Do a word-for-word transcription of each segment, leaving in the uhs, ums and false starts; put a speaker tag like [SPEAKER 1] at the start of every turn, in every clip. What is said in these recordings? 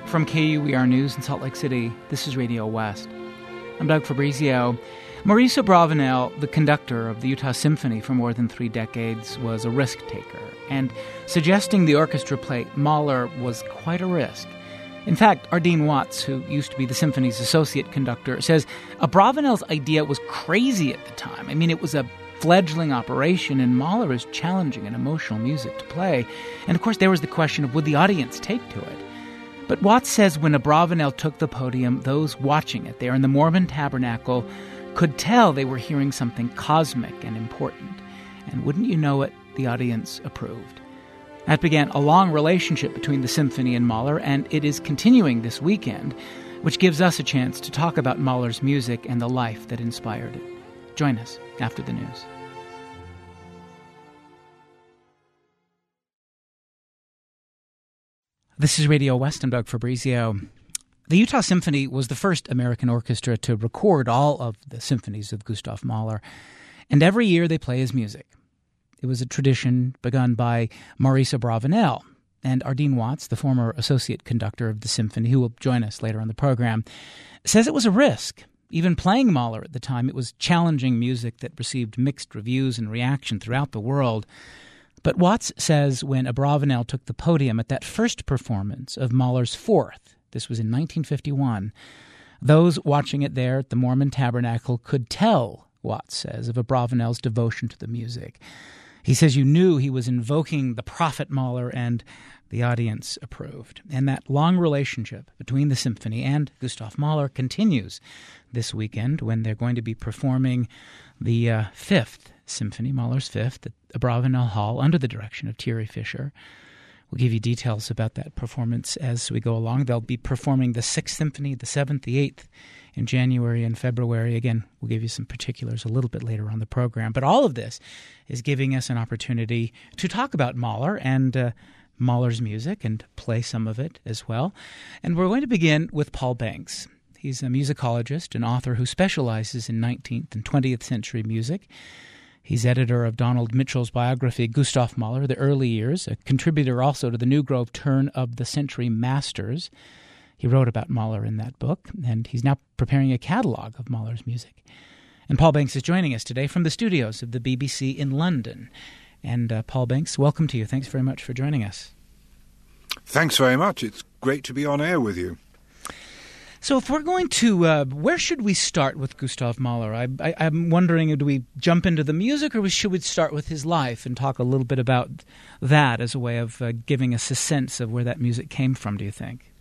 [SPEAKER 1] From K U E R News in Salt Lake City, this is Radio West. I'm Doug Fabrizio. Maurice Abravanel, the conductor of the Utah Symphony for more than three decades, was a risk-taker, and suggesting the orchestra play Mahler was quite a risk. In fact, Ardeen Watts, who used to be the symphony's associate conductor, says Abravanel's idea was crazy at the time. I mean, it was a fledgling operation, and Mahler is challenging and emotional music to play. And of course, there was the question of would the audience take to it? But Watts says when Abravanel took the podium, those watching it there in the Mormon Tabernacle could tell they were hearing something cosmic and important. And wouldn't you know it, the audience approved. That began a long relationship between the symphony and Mahler, and it is continuing this weekend, which gives us a chance to talk about Mahler's music and the life that inspired it. Join us after the news. This is Radio West. I'm Doug Fabrizio. The Utah Symphony was the first American orchestra to record all of the symphonies of Gustav Mahler, and every year they play his music. It was a tradition begun by Maurice Abravanel, and Ardeen Watts, the former associate conductor of the symphony, who will join us later on the program, says it was a risk. Even playing Mahler at the time, it was challenging music that received mixed reviews and reaction throughout the world. But Watts says when Abravanel took the podium at that first performance of Mahler's Fourth, this was in nineteen fifty-one, those watching it there at the Mormon Tabernacle could tell, Watts says, of Abravanel's devotion to the music. He says you knew he was invoking the prophet Mahler, and the audience approved. And that long relationship between the symphony and Gustav Mahler continues this weekend when they're going to be performing the uh, Fifth Symphony, Mahler's Fifth, at Abravanel Hall under the direction of Thierry Fischer. We'll give you details about that performance as we go along. They'll be performing the Sixth Symphony, the Seventh, the Eighth in January and February. Again, we'll give you some particulars a little bit later on the program. But all of this is giving us an opportunity to talk about Mahler and uh, Mahler's music and play some of it as well. And we're going to begin with Paul Banks. He's a musicologist and author who specializes in nineteenth and twentieth century music. He's editor of Donald Mitchell's biography, Gustav Mahler, The Early Years, a contributor also to the New Grove Turn of the Century Masters. He wrote about Mahler in that book, and he's now preparing a catalog of Mahler's music. And Paul Banks is joining us today from the studios of the B B C in London. And uh, Paul Banks, welcome to you. Thanks very much for joining us.
[SPEAKER 2] Thanks very much. It's great to be on air with you.
[SPEAKER 1] So if we're going to, uh, where should we start with Gustav Mahler? I, I, I'm wondering, do we jump into the music, or should we start with his life and talk a little bit about that as a way of uh, giving us a sense of where that music came from, do you think?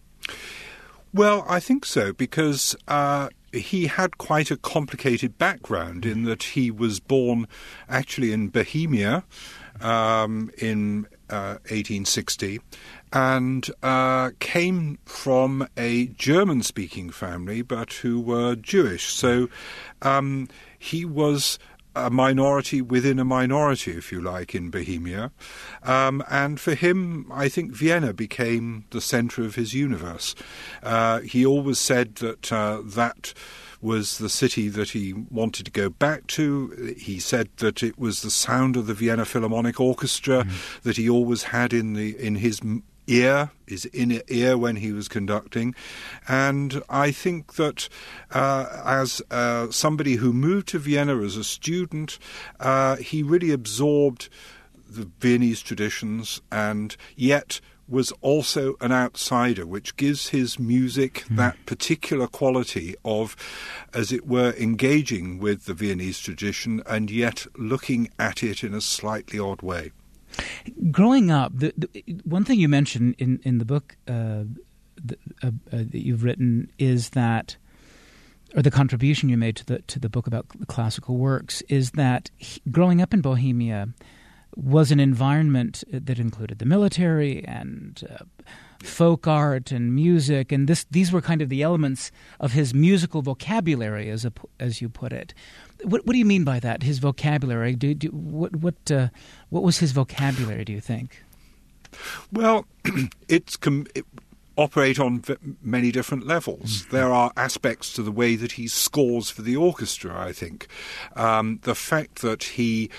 [SPEAKER 2] Well, I think so, because uh, he had quite a complicated background in that he was born actually in Bohemia um, in uh, eighteen sixty, and uh, came from a German-speaking family, but who were Jewish. So um, he was a minority within a minority, if you like, in Bohemia. Um, and for him, I think Vienna became the centre of his universe. Uh, he always said that uh, that was the city that he wanted to go back to. He said that it was the sound of the Vienna Philharmonic Orchestra mm. that he always had in the in his ear, his inner ear when he was conducting. And I think that uh, as uh, somebody who moved to Vienna as a student, uh, he really absorbed the Viennese traditions, and yet was also an outsider, which gives his music mm. that particular quality of, as it were, engaging with the Viennese tradition and yet looking at it in a slightly odd way.
[SPEAKER 1] Growing up, the, the, one thing you mentioned in, in the book uh, the, uh, uh, that you've written is that, or the contribution you made to the to the book about the classical works, is that he, growing up in Bohemia was an environment that included the military and uh, folk art and music, and this these were kind of the elements of his musical vocabulary, as a, as you put it. What, what do you mean by that? His vocabulary? Do, do what what uh, what was his vocabulary, do you think?
[SPEAKER 2] Well, it's com- it operate on v- many different levels. Mm-hmm. There are aspects to the way that he scores for the orchestra, I think. Um, the fact that he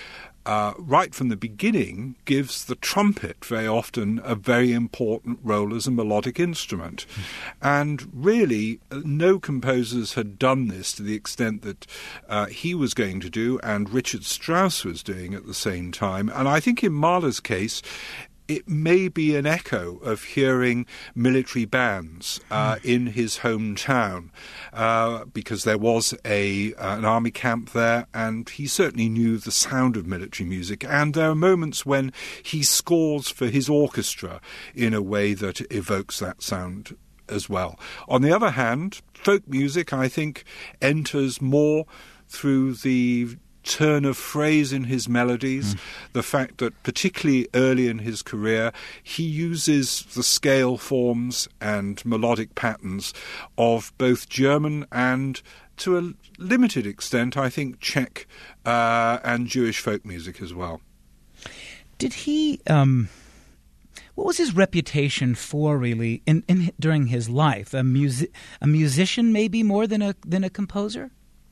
[SPEAKER 2] uh, right from the beginning, gives the trumpet very often a very important role as a melodic instrument. Mm. And really, no composers had done this to the extent that uh, he was going to do and Richard Strauss was doing at the same time. And I think in Mahler's case, it may be an echo of hearing military bands uh, mm. in his hometown, uh, because there was a uh, an army camp there, and he certainly knew the sound of military music. And there are moments when he scores for his orchestra in a way that evokes that sound as well. On the other hand, folk music, I think, enters more through the turn of phrase in his melodies, mm. the fact that particularly early in his career he uses the scale forms and melodic patterns of both German and, to a limited extent, I think, Czech uh, and Jewish folk music as well.
[SPEAKER 1] Did he... Um What was his reputation for, really, in, in during his life? A music, a musician, maybe more than a than a composer?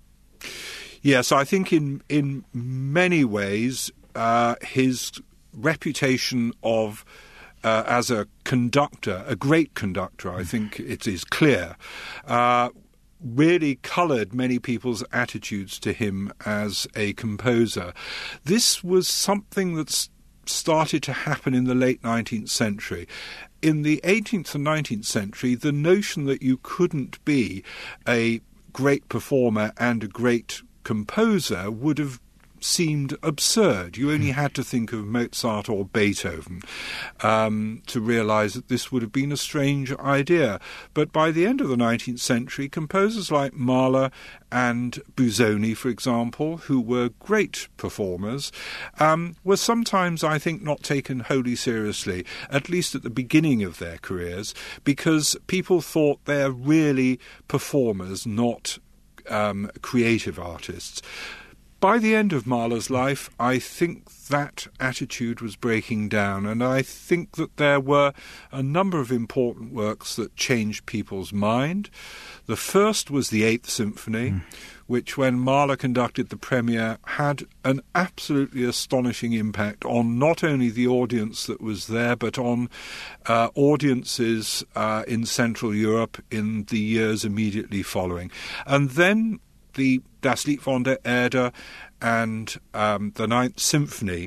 [SPEAKER 2] Yes, I think in in many ways uh, his reputation of uh, as a conductor, a great conductor, I think it is clear, uh, really coloured many people's attitudes to him as a composer. This was something that's started to happen in the late nineteenth century. In the eighteenth and nineteenth century, the notion that you couldn't be a great performer and a great composer would have seemed absurd. You only had to think of Mozart or Beethoven um, to realise that this would have been a strange idea. But by the end of the nineteenth century, composers like Mahler and Busoni, for example, who were great performers, um, were sometimes, I think, not taken wholly seriously, at least at the beginning of their careers, because people thought they're really performers, not um, creative artists. By the end of Mahler's life, I think that attitude was breaking down, and I think that there were a number of important works that changed people's mind. The first was the Eighth Symphony, mm. which, when Mahler conducted the premiere, had an absolutely astonishing impact on not only the audience that was there, but on uh, audiences uh, in Central Europe in the years immediately following. And then the Das Lied von der Erde and um, the Ninth Symphony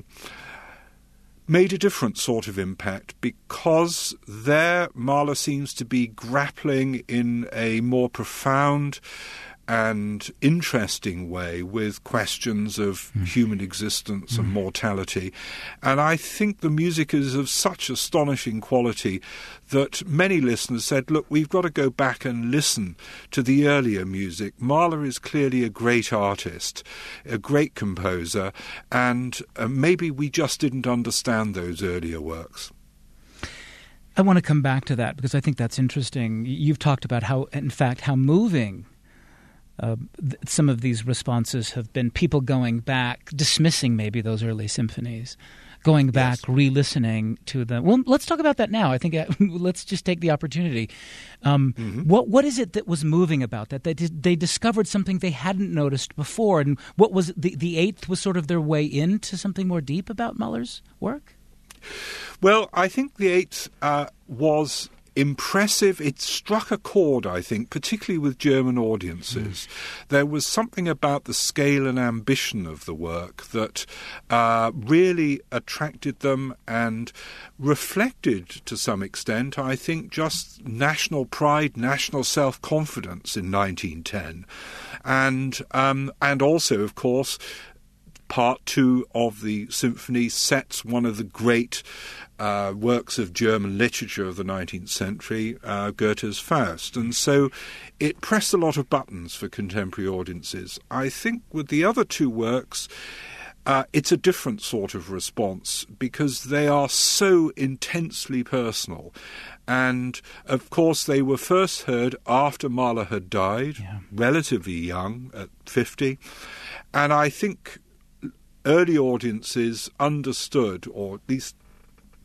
[SPEAKER 2] made a different sort of impact, because there Mahler seems to be grappling in a more profound and interesting way with questions of mm. human existence mm. and mortality. And I think the music is of such astonishing quality that many listeners said, look, we've got to go back and listen to the earlier music. Mahler is clearly a great artist, a great composer, and uh, maybe we just didn't understand those earlier works.
[SPEAKER 1] I want to come back to that, because I think that's interesting. You've talked about how, in fact, how moving Uh, th- some of these responses have been, people going back, dismissing maybe those early symphonies, going back, yes. re-listening to them. Well, let's talk about that now. I think uh, let's just take the opportunity. Um, mm-hmm. What What is it that was moving about that? They, did, they discovered something they hadn't noticed before, and what was the, the Eighth was sort of their way into something more deep about Mahler's work?
[SPEAKER 2] Well, I think the Eighth uh, was impressive. It struck a chord, I think, particularly with German audiences. Mm. There was something about the scale and ambition of the work that uh, really attracted them and reflected, to some extent, I think, just national pride, national self-confidence in nineteen ten. And, um, and also, of course, Part two of the symphony sets one of the great uh, works of German literature of the nineteenth century, uh, Goethe's Faust. And so it pressed a lot of buttons for contemporary audiences. I think with the other two works, uh, it's a different sort of response, because they are so intensely personal. And, of course, they were first heard after Mahler had died, yeah. relatively young, at fifty. And I think early audiences understood, or at least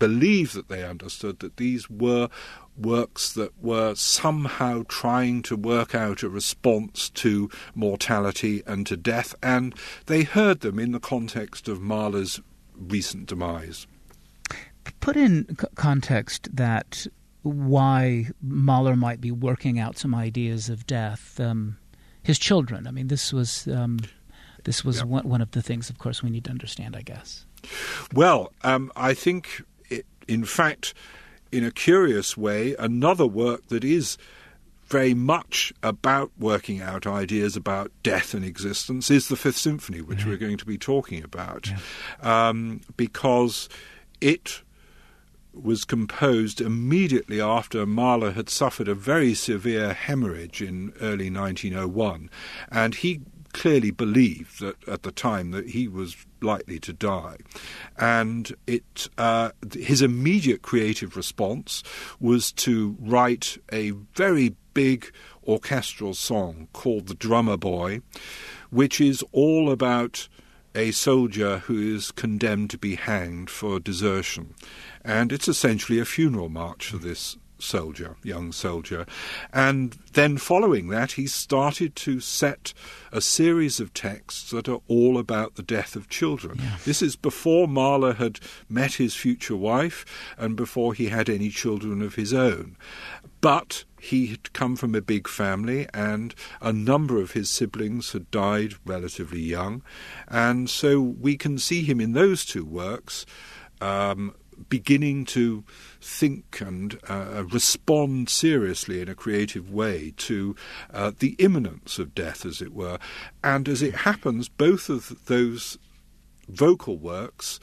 [SPEAKER 2] believe that they understood that these were works that were somehow trying to work out a response to mortality and to death, and they heard them in the context of Mahler's recent demise.
[SPEAKER 1] Put in c- context that why Mahler might be working out some ideas of death. Um, his children. I mean, this was um, this was
[SPEAKER 2] yeah.
[SPEAKER 1] one, one of the things, of course, we need to understand, I guess.
[SPEAKER 2] Well, um, I think, it, in fact, in a curious way, another work that is very much about working out ideas about death and existence is the Fifth Symphony, which mm-hmm. we're going to be talking about, yeah. um, because it was composed immediately after Mahler had suffered a very severe hemorrhage in early nineteen oh one, and he clearly believed that at the time that he was likely to die. And it uh, his immediate creative response was to write a very big orchestral song called The Drummer Boy, which is all about a soldier who is condemned to be hanged for desertion. And it's essentially a funeral march for this soldier, young soldier. And then following that, he started to set a series of texts that are all about the death of children. Yeah. This is before Mahler had met his future wife and before he had any children of his own. But he had come from a big family, and a number of his siblings had died relatively young. And so we can see him in those two works um, beginning to think and uh, respond seriously in a creative way to uh, the imminence of death, as it were. And as it happens, both of those vocal works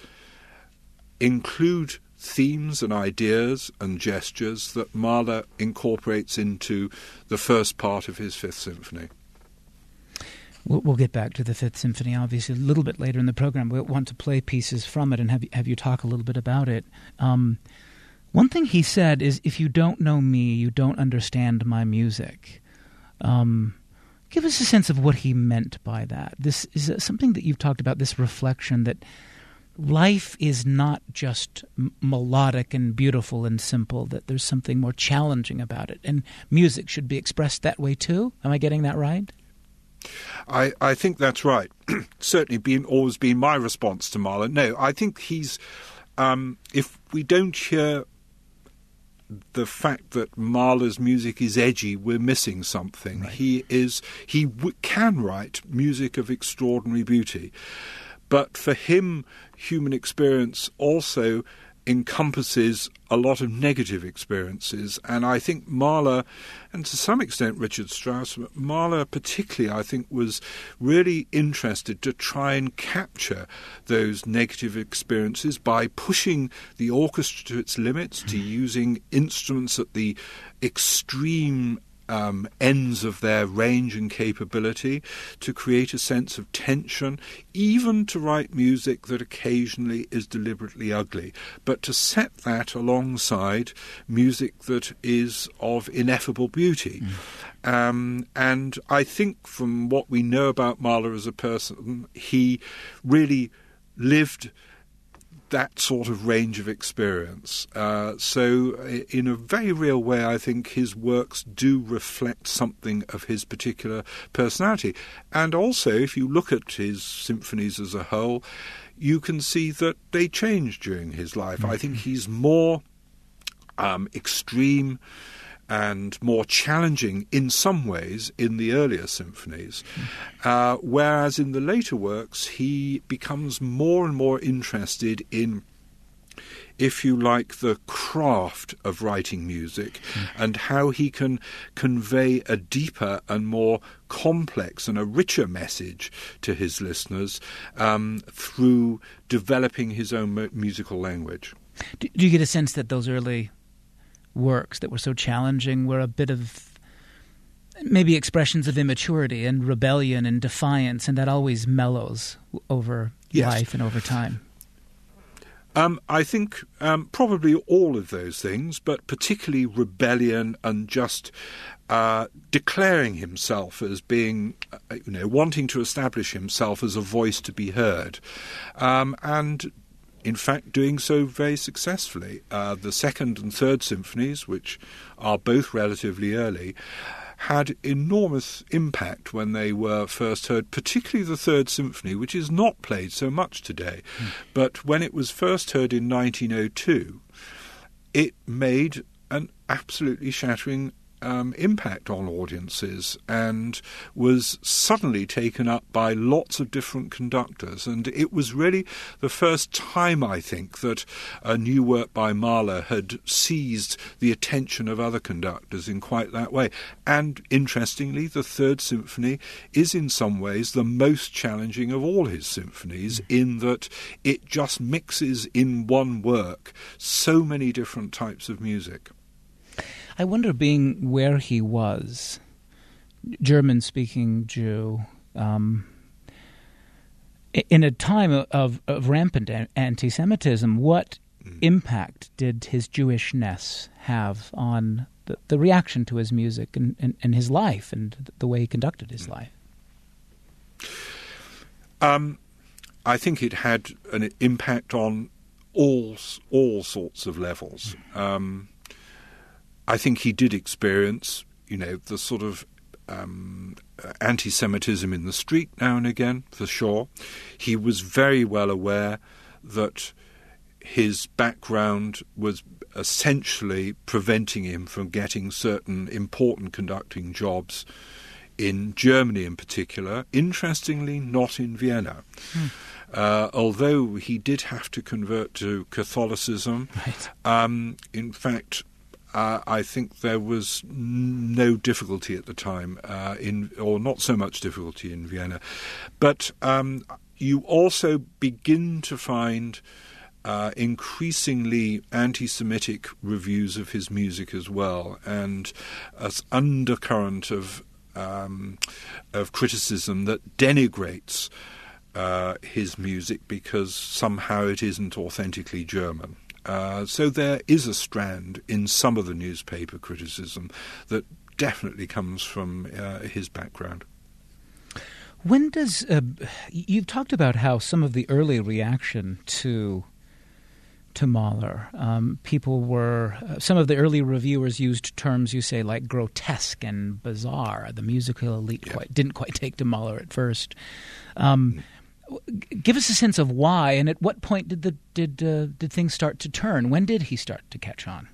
[SPEAKER 2] include themes and ideas and gestures that Mahler incorporates into the first part of his Fifth Symphony.
[SPEAKER 1] We'll, we'll get back to the Fifth Symphony, obviously, a little bit later in the program. We'll want to play pieces from it and have, have you talk a little bit about it. Um, one thing he said is, if you don't know me, you don't understand my music. Um, give us a sense of what he meant by that. This is something that you've talked about, this reflection that life is not just m- melodic and beautiful and simple, that there's something more challenging about it. And music should be expressed that way too. Am I getting that right?
[SPEAKER 2] I, I think that's right. Certainly been always been my response to Mahler. No, I think he's... Um, if we don't hear the fact that Mahler's music is edgy, we're missing something. Right. He is he w- can write music of extraordinary beauty. But for him, human experience also encompasses a lot of negative experiences. And I think Mahler, and to some extent Richard Strauss, but Mahler particularly, I think, was really interested to try and capture those negative experiences by pushing the orchestra to its limits, to using instruments at the extreme Um, ends of their range and capability, to create a sense of tension, even to write music that occasionally is deliberately ugly, but to set that alongside music that is of ineffable beauty. Mm. Um, and I think from what we know about Mahler as a person, he really lived that sort of range of experience. Uh, so in a very real way, I think his works do reflect something of his particular personality. And also, if you look at his symphonies as a whole, you can see that they change during his life. Mm-hmm. I think he's more um, extreme and more challenging in some ways in the earlier symphonies, uh, whereas in the later works he becomes more and more interested in, if you like, the craft of writing music mm. and how he can convey a deeper and more complex and a richer message to his listeners um, through developing his own mu- musical language.
[SPEAKER 1] Do, do you get a sense that those early works that were so challenging were a bit of maybe expressions of immaturity and rebellion and defiance, and that always mellows over
[SPEAKER 2] yes.
[SPEAKER 1] life and over time?
[SPEAKER 2] Um, I think um, probably all of those things, but particularly rebellion and just uh, declaring himself as being, uh, you know, wanting to establish himself as a voice to be heard. Um, and in fact, doing so very successfully. Uh, the second and third symphonies, which are both relatively early, had enormous impact when they were first heard, particularly the Third Symphony, which is not played so much today. Mm. But when it was first heard in nineteen oh two, it made an absolutely shattering um, impact on audiences and was suddenly taken up by lots of different conductors. And it was really the first time, I think, that a new work by Mahler had seized the attention of other conductors in quite that way. And interestingly, the Third Symphony is in some ways the most challenging of all his symphonies, in that it just mixes in one work so many different types of music.
[SPEAKER 1] I wonder, being where he was, German-speaking Jew, um, in a time of, of rampant anti-Semitism, what mm. impact did his Jewishness have on the, the reaction to his music and, and, and his life and the way he conducted his mm. life?
[SPEAKER 2] Um, I think it had an impact on all all sorts of levels. Mm. Um I think he did experience, you know, the sort of um, anti-Semitism in the street now and again, for sure. He was very well aware that his background was essentially preventing him from getting certain important conducting jobs in Germany in particular. Interestingly, not in Vienna. Hmm. Uh, although he did have to convert to Catholicism,
[SPEAKER 1] right.
[SPEAKER 2] um, in fact... Uh, I think there was no difficulty at the time, uh, in or not so much difficulty in Vienna. But um, you also begin to find uh, increasingly anti-Semitic reviews of his music as well, and an undercurrent of um, of criticism that denigrates uh, his music because somehow it isn't authentically German. Uh, so there is a strand in some of the newspaper criticism that definitely comes from uh, his background.
[SPEAKER 1] When does uh, you've talked about how some of the early reaction to to Mahler, um, people were uh, some of the early reviewers used terms you say like grotesque and bizarre. The musical elite yeah. quite, didn't quite take to Mahler at first. Um, mm. Give us a sense of why, and at what point did the did uh, did things start to turn? When did he start to catch on?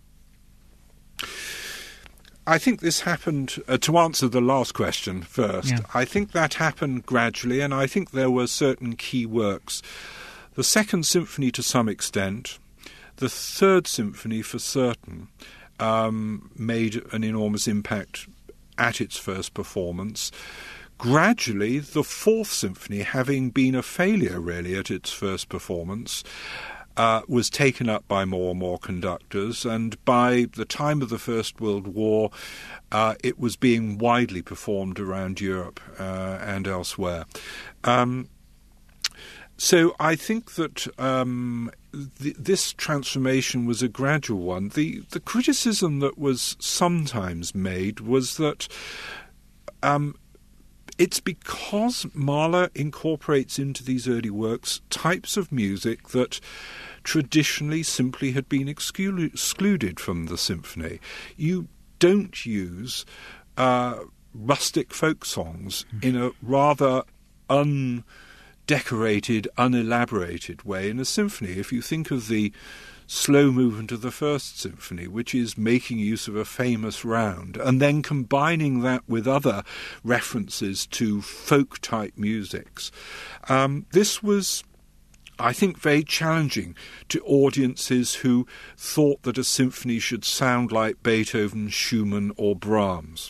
[SPEAKER 2] I think this happened, uh, to answer the last question first, yeah. I think that happened gradually, and I think there were certain key works. The Second Symphony to some extent, the Third Symphony for certain, um, made an enormous impact at its first performance. Gradually, the Fourth Symphony, having been a failure really at its first performance, uh, was taken up by more and more conductors, and by the time of the First World War, uh, it was being widely performed around Europe uh, and elsewhere. Um, so I think that um, th- this transformation was a gradual one. The, the criticism that was sometimes made was that Um, It's because Mahler incorporates into these early works types of music that traditionally simply had been exclu- excluded from the symphony. You don't use uh, rustic folk songs in a rather undecorated, unelaborated way in a symphony. If you think of the slow movement of the First Symphony, which is making use of a famous round, and then combining that with other references to folk-type musics. Um, this was, I think, very challenging to audiences who thought that a symphony should sound like Beethoven, Schumann, or Brahms.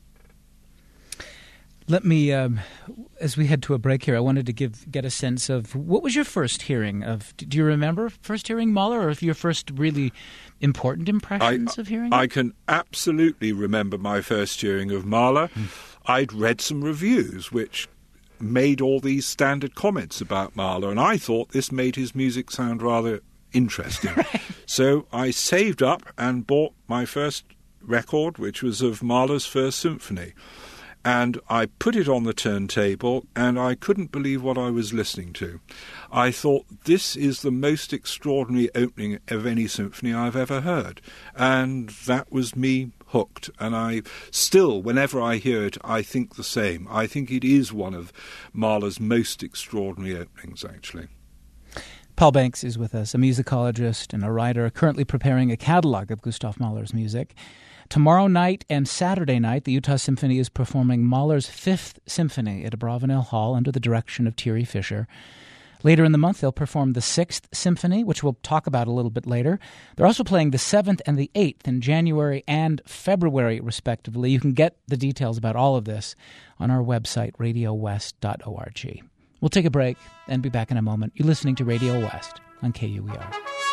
[SPEAKER 1] Let me, um, as we head to a break here, I wanted to give get a sense of what was your first hearing of. Do you remember first hearing Mahler, or your first really important impressions
[SPEAKER 2] I,
[SPEAKER 1] of hearing?
[SPEAKER 2] I
[SPEAKER 1] it?
[SPEAKER 2] can absolutely remember my first hearing of Mahler. Mm. I'd read some reviews which made all these standard comments about Mahler, and I thought this made his music sound rather interesting. Right. So I saved up and bought my first record, which was of Mahler's First Symphony. And I put it on the turntable, and I couldn't believe what I was listening to. I thought, this is the most extraordinary opening of any symphony I've ever heard. And that was me hooked. And I still, whenever I hear it, I think the same. I think it is one of Mahler's most extraordinary openings, actually.
[SPEAKER 1] Paul Banks is with us, a musicologist and a writer currently preparing a catalog of Gustav Mahler's music. Tomorrow night and Saturday night, the Utah Symphony is performing Mahler's Fifth Symphony at Abravanel Hall under the direction of Thierry Fischer. Later in the month, they'll perform the Sixth Symphony, which we'll talk about a little bit later. They're also playing the Seventh and the Eighth in January and February, respectively. You can get the details about all of this on our website, radio west dot org. We'll take a break and be back in a moment. You're listening to Radio West on K U E R.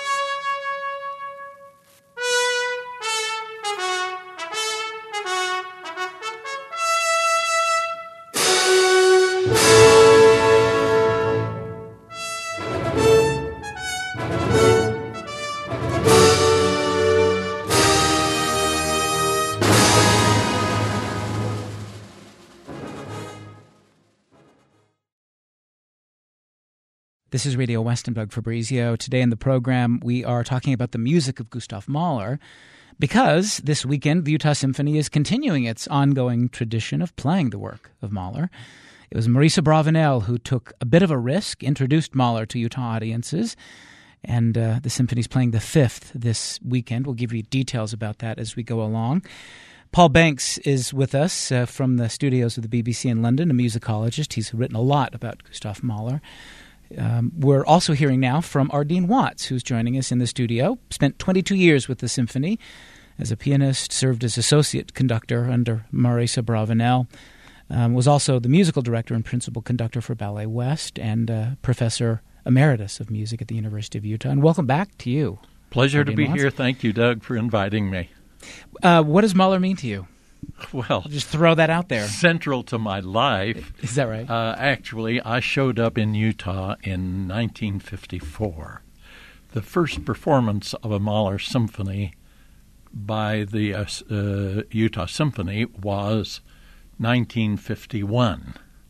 [SPEAKER 1] This is Radio West and Doug Fabrizio. Today in the program, we are talking about the music of Gustav Mahler because this weekend the Utah Symphony is continuing its ongoing tradition of playing the work of Mahler. It was Maurice Abravanel who took a bit of a risk, introduced Mahler to Utah audiences, and uh, the symphony's playing the fifth this weekend. We'll give you details about that as we go along. Paul Banks is with us uh, from the studios of the B B C in London, a musicologist. He's written a lot about Gustav Mahler. Um, we're also hearing now from Ardeen Watts, who's joining us in the studio. Spent twenty-two years with the symphony as a pianist, served as associate conductor under Maurice Abravanel, um, was also the musical director and principal conductor for Ballet West, and uh, professor emeritus of music at the University of Utah. And welcome back to you.
[SPEAKER 3] Pleasure
[SPEAKER 1] Ardeen
[SPEAKER 3] to be
[SPEAKER 1] Watts.
[SPEAKER 3] here. Thank you, Doug, for inviting me.
[SPEAKER 1] Uh, what does Mahler mean to you?
[SPEAKER 3] Well,
[SPEAKER 1] I'll just throw that out there.
[SPEAKER 3] Central to my life.
[SPEAKER 1] Is that right?
[SPEAKER 3] Uh, actually, I showed up in Utah in nineteen fifty-four. The first performance of a Mahler symphony by the uh, uh, Utah Symphony was nineteen fifty-one,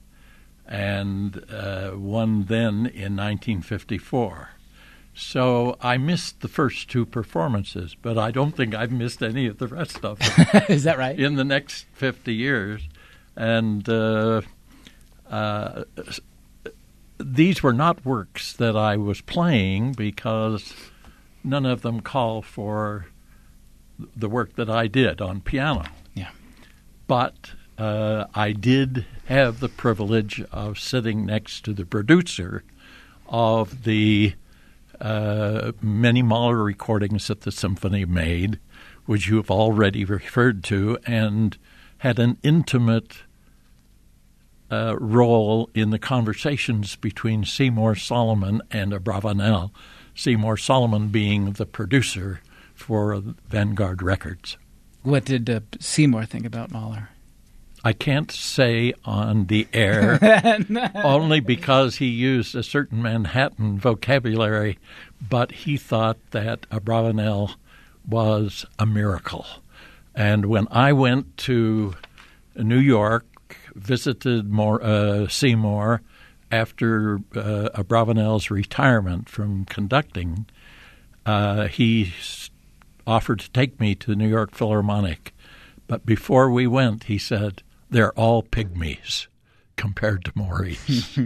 [SPEAKER 3] and uh, one then in nineteen fifty-four. So I missed the first two performances, but I don't think I've missed any of the rest of them.
[SPEAKER 1] Is that right?
[SPEAKER 3] In the next fifty years. And uh, uh, these were not works that I was playing because none of them call for the work that I did on piano.
[SPEAKER 1] Yeah.
[SPEAKER 3] But uh, I did have the privilege of sitting next to the producer of the Uh, many Mahler recordings that the symphony made, which you have already referred to, and had an intimate uh, role in the conversations between Seymour Solomon and Abravanel, Seymour Solomon being the producer for Vanguard Records.
[SPEAKER 1] What did uh, Seymour think about Mahler?
[SPEAKER 3] I can't say on the air, only because he used a certain Manhattan vocabulary, but he thought that Abravanel was a miracle. And when I went to New York, visited more, uh, Seymour after uh, Abravanel's retirement from conducting, uh, he offered to take me to the New York Philharmonic. But before we went, he said, "They're all pygmies compared to Maurice."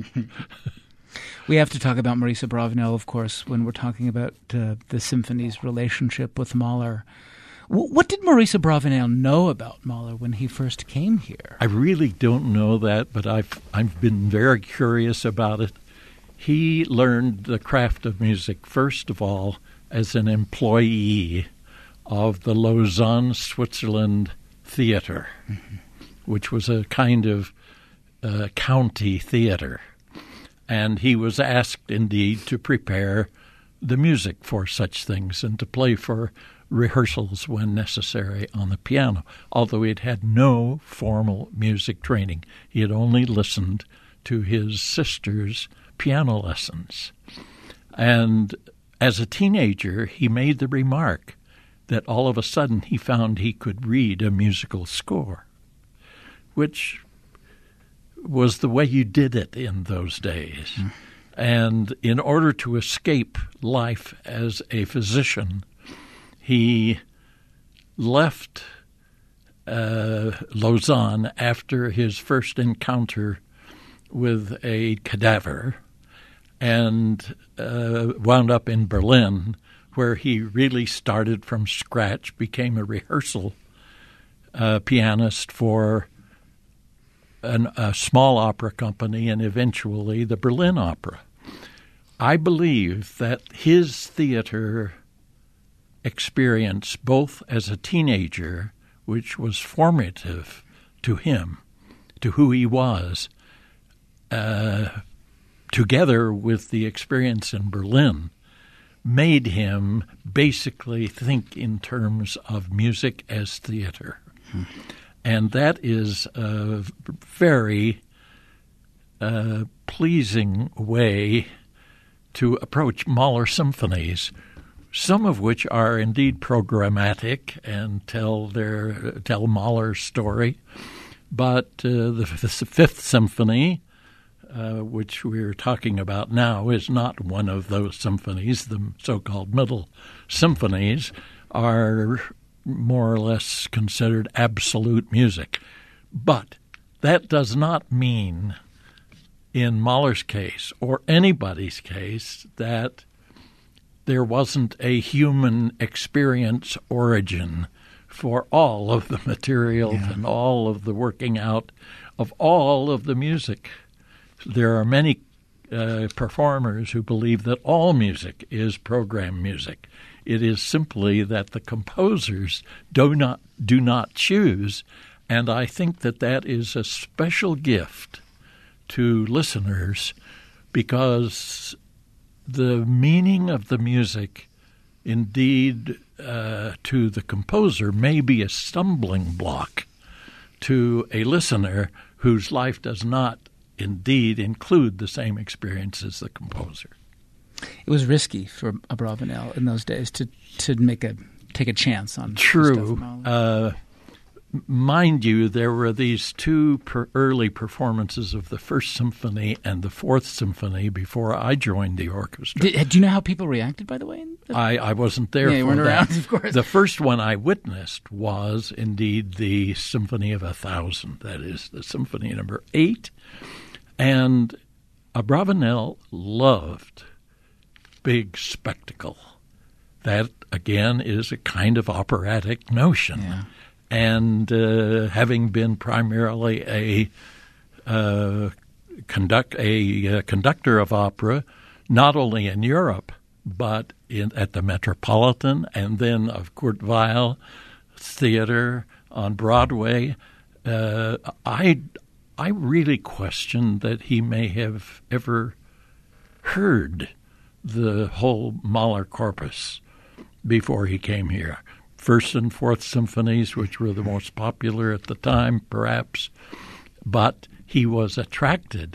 [SPEAKER 1] We have to talk about Maurice Abravanel, of course, when we're talking about uh, the symphony's relationship with Mahler. W- what did Maurice Abravanel know about Mahler when he first came here?
[SPEAKER 3] I really don't know that, but I've I've been very curious about it. He learned the craft of music, first of all, as an employee of the Lausanne, Switzerland Theater, mm-hmm. which was a kind of uh, county theater. And he was asked, indeed, to prepare the music for such things and to play for rehearsals when necessary on the piano, although he had had no formal music training. He had only listened to his sister's piano lessons. And as a teenager, he made the remark that all of a sudden he found he could read a musical score, which was the way you did it in those days. Mm. And in order to escape life as a physician, he left uh, Lausanne after his first encounter with a cadaver and uh, wound up in Berlin, where he really started from scratch, became a rehearsal uh, pianist for an, a small opera company and eventually the Berlin Opera. I believe that his theater experience, both as a teenager, which was formative to him, to who he was, uh, together with the experience in Berlin, made him basically think in terms of music as theater. Hmm. And that is a very uh, pleasing way to approach Mahler symphonies, some of which are indeed programmatic and tell their tell Mahler's story. But uh, the, the Fifth Symphony, uh, which we're talking about now, is not one of those symphonies. The so-called middle symphonies are more or less considered absolute music. But that does not mean, in Mahler's case or anybody's case, that there wasn't a human experience origin for all of the material yeah. and all of the working out of all of the music. There are many uh, performers who believe that all music is program music. It is simply that the composers do not do not choose, and I think that that is a special gift to listeners, because the meaning of the music, indeed, uh, to the composer may be a stumbling block to a listener whose life does not indeed include the same experience as the composer.
[SPEAKER 1] It was risky for Abravanel in those days to, to make a take a chance on
[SPEAKER 3] True. Uh, mind you, there were these two per early performances of the First Symphony and the Fourth Symphony before I joined the orchestra.
[SPEAKER 1] Did, do you know how people reacted, by the way? The...
[SPEAKER 3] I, I wasn't there
[SPEAKER 1] yeah, you
[SPEAKER 3] for
[SPEAKER 1] weren't
[SPEAKER 3] that.
[SPEAKER 1] Around, of course.
[SPEAKER 3] The first one I witnessed was indeed the Symphony of a Thousand, that is the Symphony number eight. And Abravanel loved big spectacle. That, again, is a kind of operatic notion.
[SPEAKER 1] Yeah.
[SPEAKER 3] And uh, having been primarily a uh, conduct a uh, conductor of opera, not only in Europe but in, at the Metropolitan, and then of Kurt Weill Theater on Broadway, uh, I I really question that he may have ever heard the whole Mahler corpus before he came here. First and Fourth Symphonies, which were the most popular at the time, perhaps, but he was attracted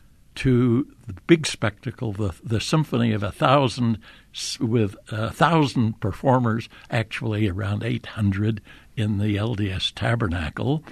[SPEAKER 3] to the big spectacle, the, the Symphony of a Thousand, with a thousand performers, actually around eight hundred in the L D S Tabernacle,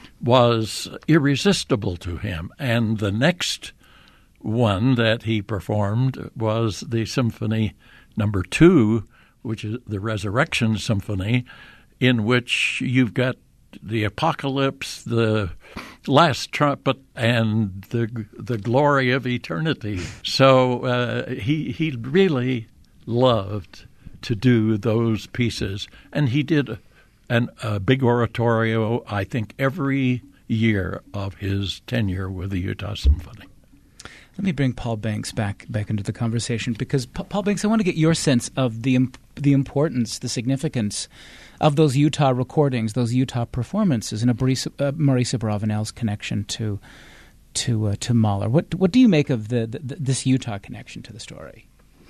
[SPEAKER 3] was irresistible to him. And the next one that he performed was the Symphony number two, which is the Resurrection Symphony, in which you've got the apocalypse, the last trumpet, and the the glory of eternity. So uh, he he really loved to do those pieces, and he did an, a big oratorio, I think, every year of his tenure with the Utah Symphony.
[SPEAKER 1] Let me bring Paul Banks back back into the conversation, because, Pa- Paul Banks, I want to get your sense of the imp- the importance, the significance of those Utah recordings, those Utah performances, and Maurice, uh, Maurice Abravanel's connection to to uh, to Mahler. What what do you make of the, the this Utah connection to the story?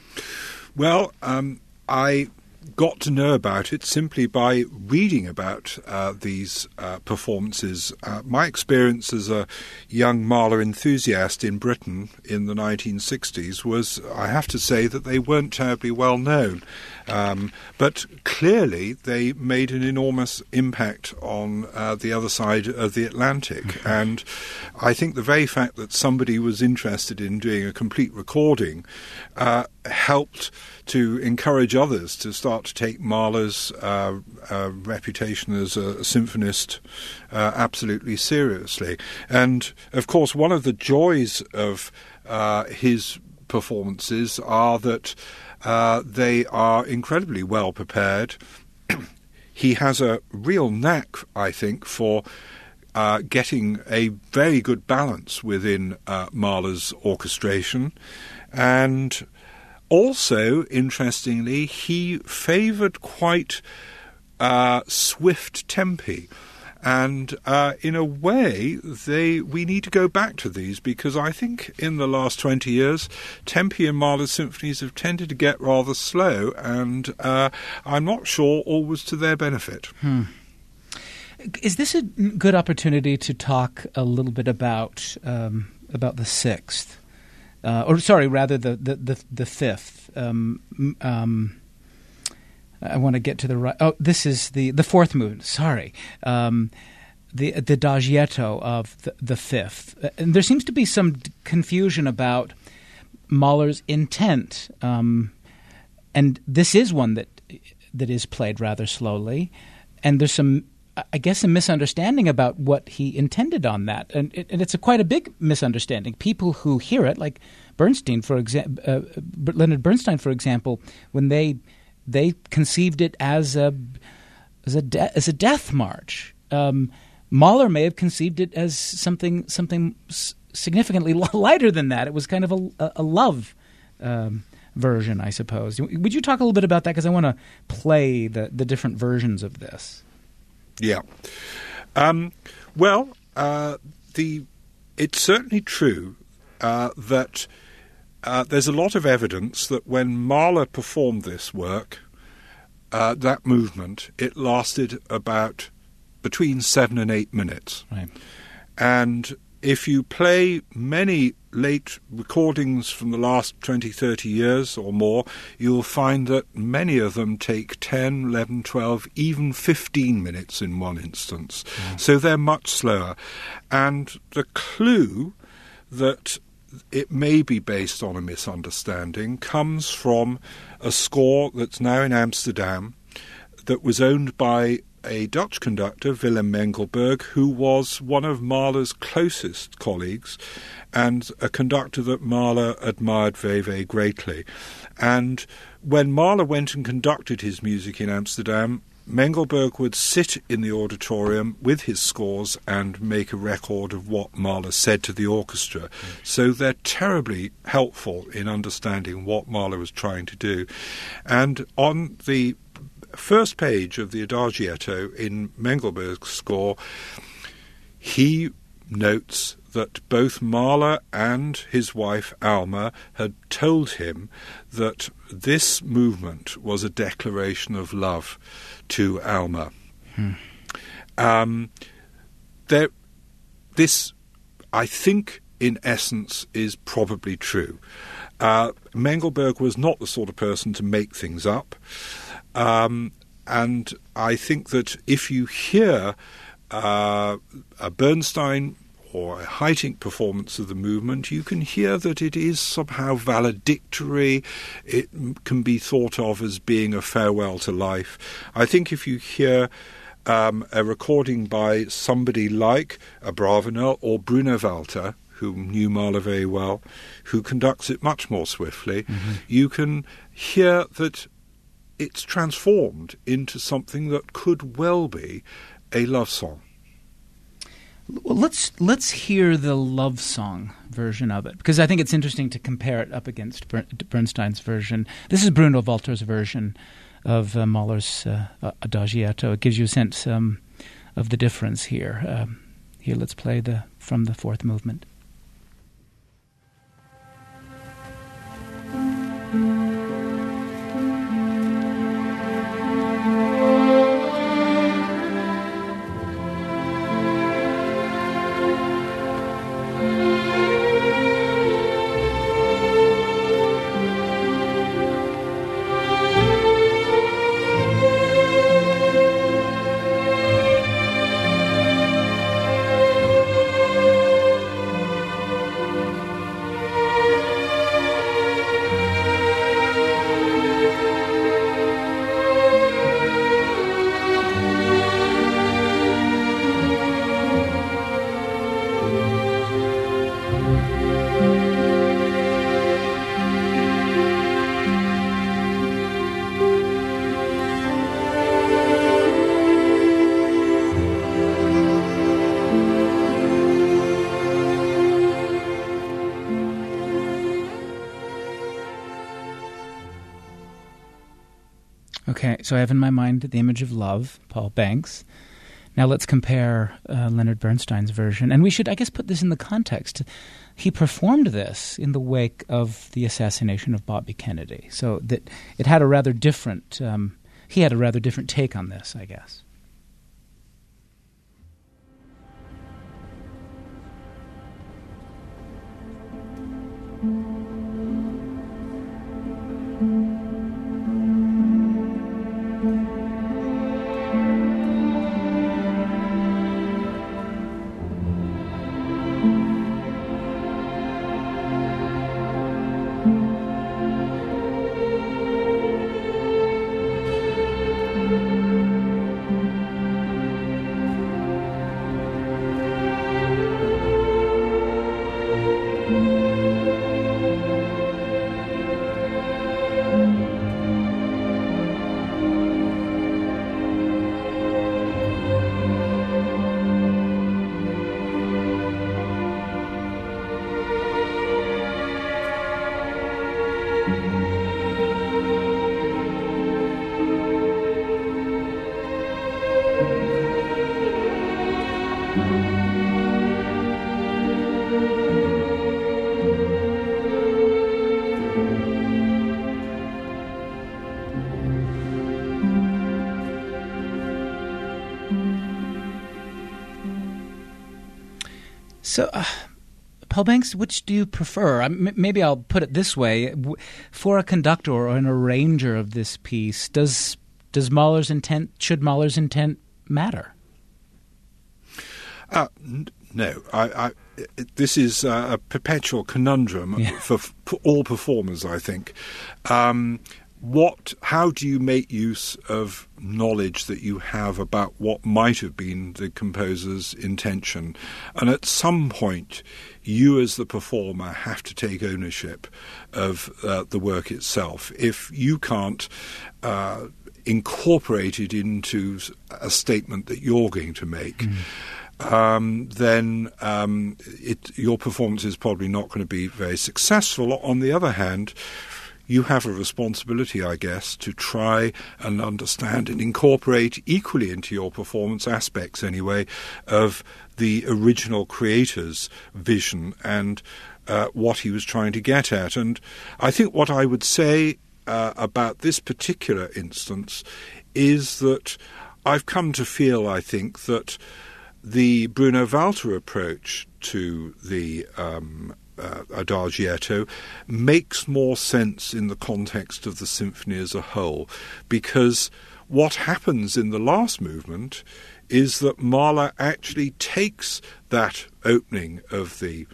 [SPEAKER 2] Well, um, I got to know about it simply by reading about uh, these uh, performances. Uh, my experience as a young Mahler enthusiast in Britain in the nineteen sixties was, I have to say, that they weren't terribly well known. Um, but clearly they made an enormous impact on uh, the other side of the Atlantic. Mm-hmm. And I think the very fact that somebody was interested in doing a complete recording uh, helped to encourage others to start to take Mahler's uh, uh, reputation as a, a symphonist uh, absolutely seriously. And, of course, one of the joys of uh, his performances are that uh, they are incredibly well prepared. He has a real knack, I think, for uh, getting a very good balance within uh, Mahler's orchestration. And also, interestingly, he favoured quite uh, swift tempi. And uh, in a way, they we need to go back to these, because I think in the last twenty years, tempi in Mahler's symphonies have tended to get rather slow, and uh, I'm not sure always to their benefit.
[SPEAKER 1] Hmm. Is this a good opportunity to talk a little bit about um, about the sixth? Uh, or sorry, rather the the the, the fifth. Um, um, I want to get to the right. Oh, this is the, the fourth movement. Sorry, um, the the Adagietto of the, the fifth. And there seems to be some confusion about Mahler's intent, um, and this is one that that is played rather slowly. And there's some, I guess, a misunderstanding about what he intended on that, and, it, and it's a quite a big misunderstanding. People who hear it, like Bernstein, for example, uh, Leonard Bernstein, for example, when they they conceived it as a as a de- as a death march. Um, Mahler may have conceived it as something something s- significantly lighter than that. It was kind of a, a love um, version, I suppose. Would you talk a little bit about that? Because I want to play the, the different versions of this.
[SPEAKER 2] Yeah. Um, well, uh, the it's certainly true uh, that uh, there's a lot of evidence that when Mahler performed this work, uh, that movement, it lasted about between seven and eight minutes.
[SPEAKER 1] Right.
[SPEAKER 2] And if you play many late recordings from the last twenty, thirty years or more, you'll find that many of them take ten, eleven, twelve, even fifteen minutes in one instance. Mm. So they're much slower. And the clue that it may be based on a misunderstanding comes from a score that's now in Amsterdam that was owned by a Dutch conductor, Willem Mengelberg, who was one of Mahler's closest colleagues and a conductor that Mahler admired very, very greatly. And when Mahler went and conducted his music in Amsterdam, Mengelberg would sit in the auditorium with his scores and make a record of what Mahler said to the orchestra. Mm. So they're terribly helpful in understanding what Mahler was trying to do. And on the first page of the Adagietto in Mengelberg's score, he notes that both Mahler and his wife Alma had told him that this movement was a declaration of love to Alma. Hmm. Um, there, this, I think, in essence, is probably true. Uh, Mengelberg was not the sort of person to make things up. Um, and I think that if you hear uh, a Bernstein or a Haitink performance of the movement, you can hear that it is somehow valedictory. It can be thought of as being a farewell to life. I think if you hear um, a recording by somebody like Abravanel or Bruno Walter, who knew Mahler very well, who conducts it much more swiftly, mm-hmm. you can hear that it's transformed into something that could well be a love song.
[SPEAKER 1] Well, let's let's hear the love song version of it, because I think it's interesting to compare it up against Bernstein's version. This is Bruno Walter's version of uh, Mahler's uh, Adagietto. It gives you a sense um, of the difference here. Um, here, let's play the from the fourth movement. Okay, so I have in my mind the image of love, Paul Banks. Now let's compare uh, Leonard Bernstein's version. And we should, I guess, put this in the context. He performed this in the wake of the assassination of Bobby Kennedy. So that it had a rather different, um, he had a rather different take on this, I guess. So, uh, Paul Banks, which do you prefer? M- maybe I'll put it this way. For a conductor or an arranger of this piece, does does Mahler's intent, should Mahler's intent matter?
[SPEAKER 2] Uh, n- no. I, I, this is uh, a perpetual conundrum yeah. for, for all performers, I think. Um, What? How do you make use of knowledge that you have about what might have been the composer's intention? And at some point, you as the performer have to take ownership of uh, the work itself. If you can't uh, incorporate it into a statement that you're going to make, mm. Um, then um, it, your performance is probably not going to be very successful. On the other hand, you have a responsibility, I guess, to try and understand and incorporate equally into your performance aspects, anyway, of the original creator's vision and uh, what he was trying to get at. And I think what I would say uh, about this particular instance is that I've come to feel, I think, that the Bruno Walter approach to the um, uh, Adagietto makes more sense in the context of the symphony as a whole, because what happens in the last movement is that Mahler actually takes that opening of the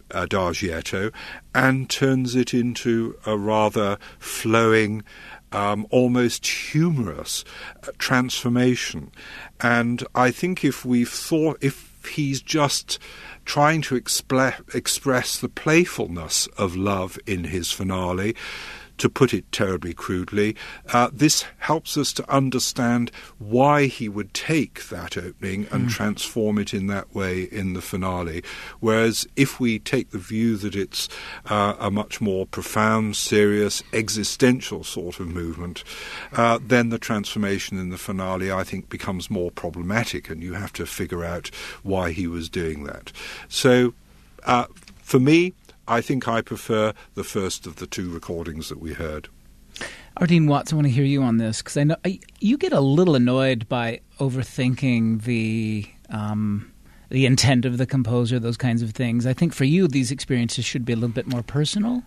[SPEAKER 2] Adagietto and turns it into a rather flowing, um, almost humorous uh, transformation. And I think if we've thought, if he's just trying to expl- express the playfulness of love in his finale, to put it terribly crudely, uh, this helps us to understand why he would take that opening and mm. transform it in that way in the finale. Whereas if we take the view that it's uh, a much more profound, serious, existential sort of movement, uh, then the transformation in the finale, I think, becomes more problematic, and you have to figure out why he was doing that. So, uh, for me, I think I prefer the first of the two recordings that we heard.
[SPEAKER 1] Ardeen Watts, I want to hear you on this, because I know I, you get a little annoyed by overthinking the um, the intent of the composer, those kinds of things. I think for you, these experiences should be a little bit more personal.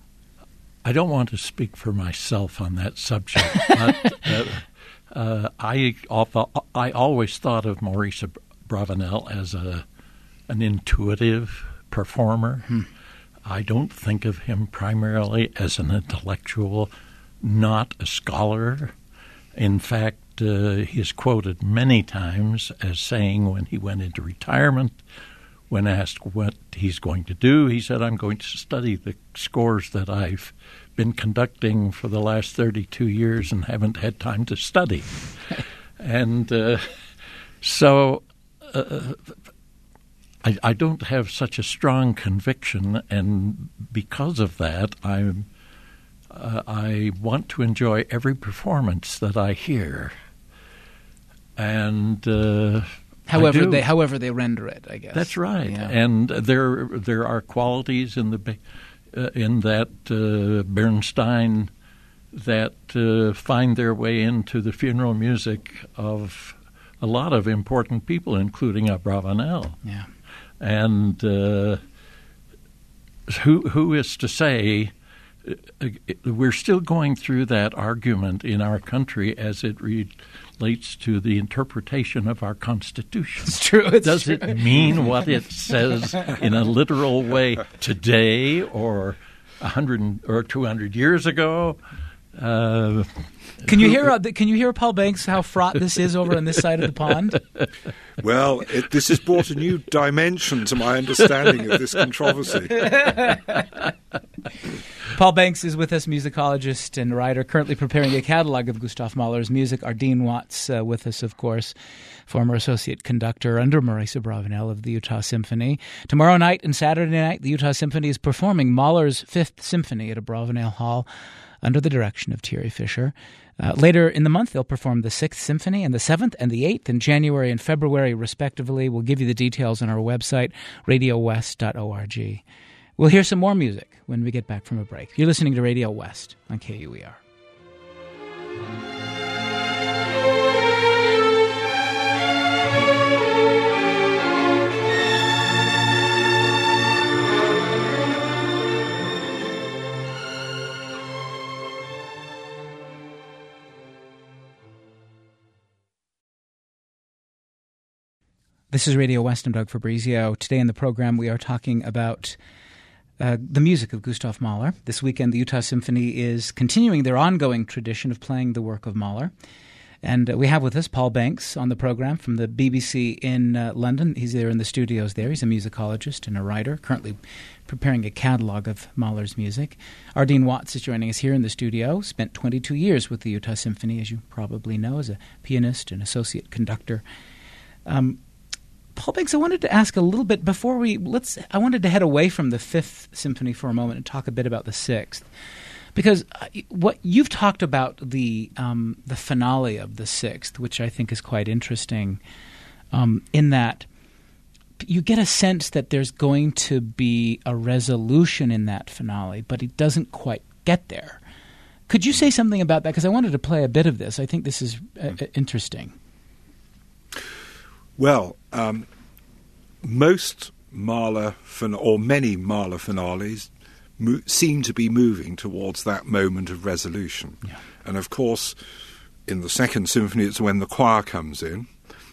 [SPEAKER 3] I don't want to speak for myself on that subject, but uh, uh, I I always thought of Maurice Abravanel as a an intuitive performer. Hmm. I don't think of him primarily as an intellectual, not a scholar. In fact, uh, he is quoted many times as saying when he went into retirement, when asked what he's going to do, he said, I'm going to study the scores that I've been conducting for the last thirty-two years and haven't had time to study. and uh, so... Uh, I, I don't have such a strong conviction, and because of that, I'm uh, I want to enjoy every performance that I hear. And uh,
[SPEAKER 1] however they however they render it, I guess.
[SPEAKER 3] That's right.
[SPEAKER 1] Yeah.
[SPEAKER 3] And there there are qualities in the uh, in that uh, Bernstein that uh, find their way into the funeral music of a lot of important people, including Abravanel.
[SPEAKER 1] Yeah.
[SPEAKER 3] And uh, who who is to say? Uh, we're still going through that argument in our country as it relates to the interpretation of our Constitution.
[SPEAKER 1] It's true. It's
[SPEAKER 3] Does
[SPEAKER 1] true.
[SPEAKER 3] it mean what it says in a literal way today, or a hundred or two hundred years ago? Uh,
[SPEAKER 1] Can you hear? Uh, can you hear, Paul Banks, how fraught this is over on this side of the pond?
[SPEAKER 2] Well, it, this has brought a new dimension to my understanding of this controversy.
[SPEAKER 1] Paul Banks is with us, musicologist and writer, currently preparing a catalog of Gustav Mahler's music. Ardeen Watts uh, with us, of course, former associate conductor under Maurice Abravanel of the Utah Symphony. Tomorrow night and Saturday night, the Utah Symphony is performing Mahler's Fifth Symphony at Abravanel Hall under the direction of Thierry Fischer. Uh, later in the month, they'll perform the Sixth Symphony and the Seventh and the Eighth in January and February, respectively. We'll give you the details on our website, radio west dot org. We'll hear some more music when we get back from a break. You're listening to Radio West on K U E R. This is Radio West. I'm Doug Fabrizio. Today in the program, we are talking about uh, the music of Gustav Mahler. This weekend, the Utah Symphony is continuing their ongoing tradition of playing the work of Mahler. And uh, we have with us Paul Banks on the program from the B B C in uh, London. He's there in the studios there. He's a musicologist and a writer, currently preparing a catalog of Mahler's music. Ardeen Watts is joining us here in the studio. Spent twenty-two years with the Utah Symphony, as you probably know, as a pianist and associate conductor. Um, Paul Banks, I wanted to ask a little bit before we let's. I wanted to head away from the Fifth Symphony for a moment and talk a bit about the Sixth, because what you've talked about the um, the finale of the Sixth, which I think is quite interesting, um, in that you get a sense that there's going to be a resolution in that finale, but it doesn't quite get there. Could you say something about that? Because I wanted to play a bit of this. I think this is uh, interesting.
[SPEAKER 2] Well, um, most Mahler, fin- or many Mahler finales mo- seem to be moving towards that moment of resolution.
[SPEAKER 1] Yeah.
[SPEAKER 2] And of course, in the Second Symphony, it's when the choir comes in.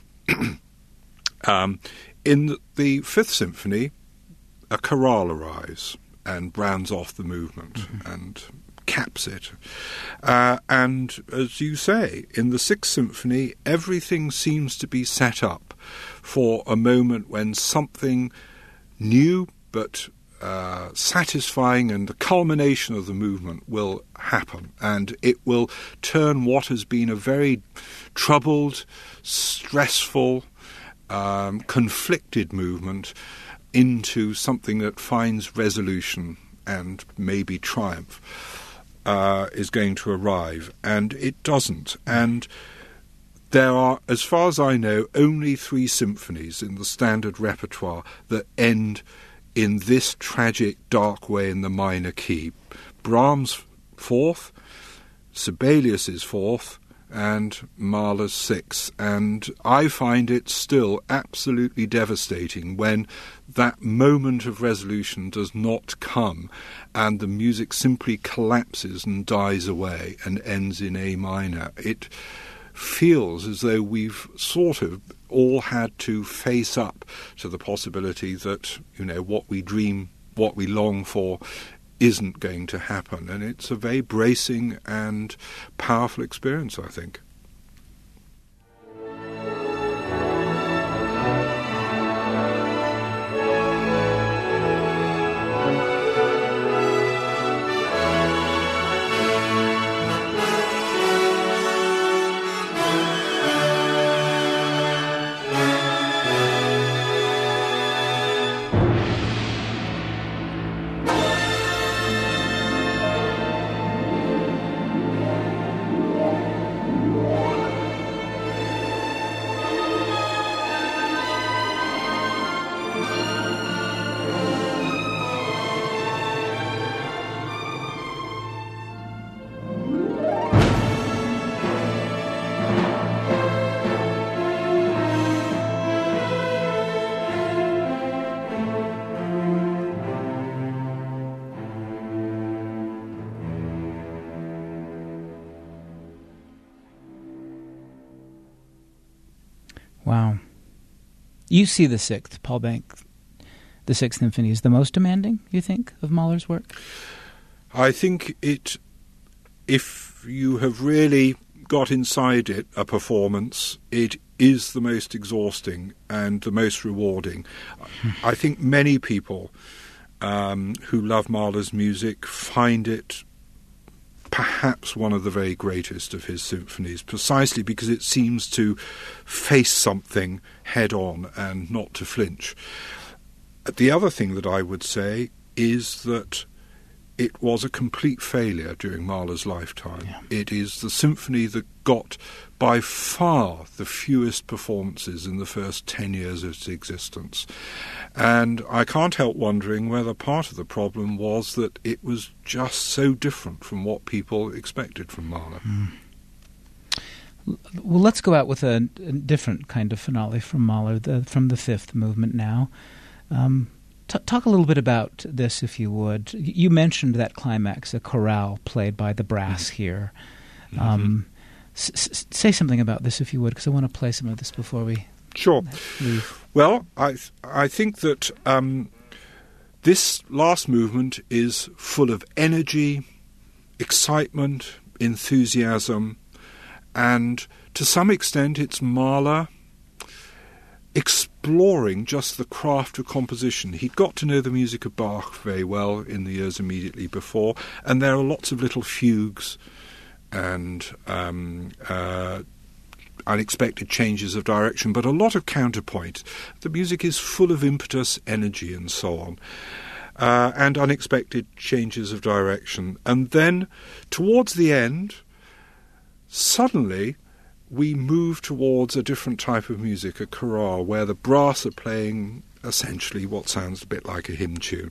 [SPEAKER 2] um, in the, the Fifth Symphony, a chorale arrives and brands off the movement mm-hmm. and caps it. Uh, and as you say, in the Sixth Symphony, everything seems to be set up for a moment when something new but uh, satisfying and the culmination of the movement will happen. And it will turn what has been a very troubled, stressful, um, conflicted movement into something that finds resolution and maybe triumph. Uh, is going to arrive, and it doesn't. And there are, as far as I know, only three symphonies in the standard repertoire that end in this tragic, dark way in the minor key. Brahms' fourth, Sibelius's fourth, and Mahler's sixth. And I find it still absolutely devastating when that moment of resolution does not come and the music simply collapses and dies away and ends in A minor. It feels as though we've sort of all had to face up to the possibility that, you know, what we dream, what we long for isn't going to happen. And it's a very bracing and powerful experience, I think.
[SPEAKER 1] Wow. You see the Sixth, Paul Banks, the Sixth Symphony is the most demanding, you think, of Mahler's work?
[SPEAKER 2] I think it, if you have really got inside it, a performance, it is the most exhausting and the most rewarding. I think many people um, who love Mahler's music find it perhaps one of the very greatest of his symphonies, precisely because it seems to face something head on and not to flinch. The other thing that I would say is that it was a complete failure during Mahler's lifetime. Yeah. It is the symphony that got by far the fewest performances in the first ten years of its existence. And I can't help wondering whether part of the problem was that it was just so different from what people expected from Mahler. Mm.
[SPEAKER 1] Well, let's go out with a, a different kind of finale from Mahler, the, from the Fifth Movement now. Um, t- talk a little bit about this, if you would. You mentioned that climax, a chorale played by the brass mm-hmm. here. Um, mm-hmm. s- s- say something about this, if you would, because I want to play some of this before we
[SPEAKER 2] Sure.
[SPEAKER 1] leave.
[SPEAKER 2] Well, I th- I think that um, this last movement is full of energy, excitement, enthusiasm, and to some extent it's Mahler exploring just the craft of composition. He'd got to know the music of Bach very well in the years immediately before, and there are lots of little fugues and um, uh, unexpected changes of direction, but a lot of counterpoint. The music is full of impetus, energy, and so on, uh, and unexpected changes of direction. And then, towards the end, suddenly we move towards a different type of music, a chorale, where the brass are playing essentially what sounds a bit like a hymn tune.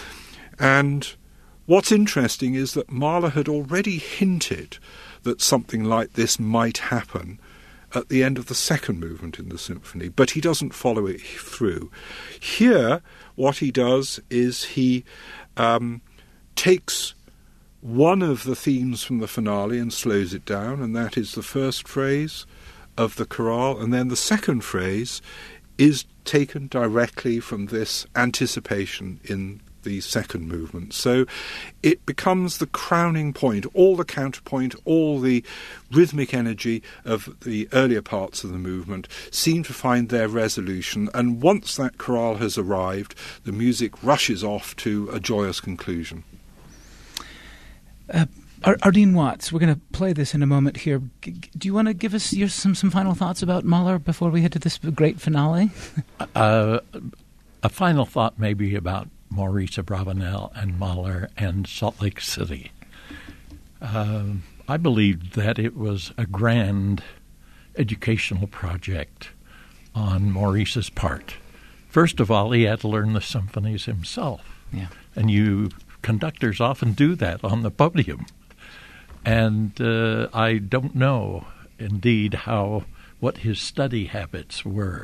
[SPEAKER 2] And what's interesting is that Mahler had already hinted that something like this might happen at the end of the second movement in the symphony, but he doesn't follow it through. Here, what he does is he um, takes one of the themes from the finale and slows it down, and that is the first phrase of the chorale, and then the second phrase is taken directly from this anticipation in the second movement. So it becomes the crowning point, all the counterpoint, all the rhythmic energy of the earlier parts of the movement seem to find their resolution, and once that chorale has arrived, the music rushes off to a joyous conclusion.
[SPEAKER 1] Uh, Ardeen Watts, we're going to play this in a moment here. G- do you want to give us your, some, some final thoughts about Mahler before we head to this great finale?
[SPEAKER 3] uh, a final thought maybe about Maurice Abravanel and Mahler and Salt Lake City. Uh, I believed that it was a grand educational project on Maurice's part. First of all, he had to learn the symphonies himself.
[SPEAKER 1] Yeah.
[SPEAKER 3] And you conductors often do that on the podium. And uh, I don't know, indeed, how what his study habits were.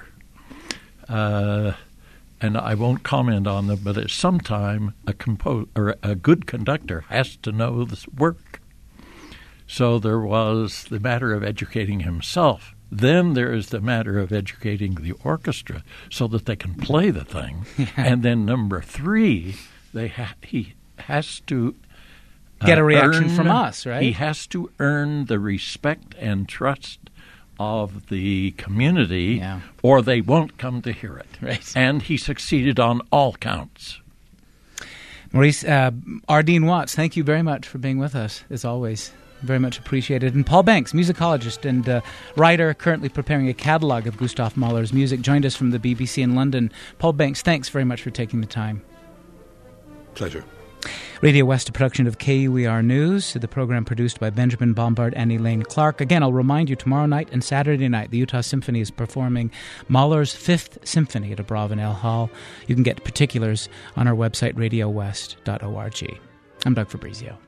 [SPEAKER 3] Uh, and I won't comment on them, but at some time a, compo- or a good conductor has to know this work. So there was the matter of educating himself. Then there is the matter of educating the orchestra so that they can play the thing. And then number three, they ha- he has to uh,
[SPEAKER 1] get a reaction
[SPEAKER 3] earn,
[SPEAKER 1] from us, right?
[SPEAKER 3] He has to earn the respect and trust of the community,
[SPEAKER 1] yeah.
[SPEAKER 3] or they won't come to hear it.
[SPEAKER 1] Right.
[SPEAKER 3] And he succeeded on all counts.
[SPEAKER 1] Maurice, uh, Ardeen Watts, thank you very much for being with us, as always. Very much appreciated. And Paul Banks, musicologist and uh, writer, currently preparing a catalog of Gustav Mahler's music, joined us from the B B C in London. Paul Banks, thanks very much for taking the time.
[SPEAKER 2] Pleasure.
[SPEAKER 1] Radio West, a production of K U E R News, the program produced by Benjamin Bombard and Elaine Clark. Again, I'll remind you, tomorrow night and Saturday night, the Utah Symphony is performing Mahler's Fifth Symphony at Abravanel Hall. You can get particulars on our website, radio west dot org. I'm Doug Fabrizio.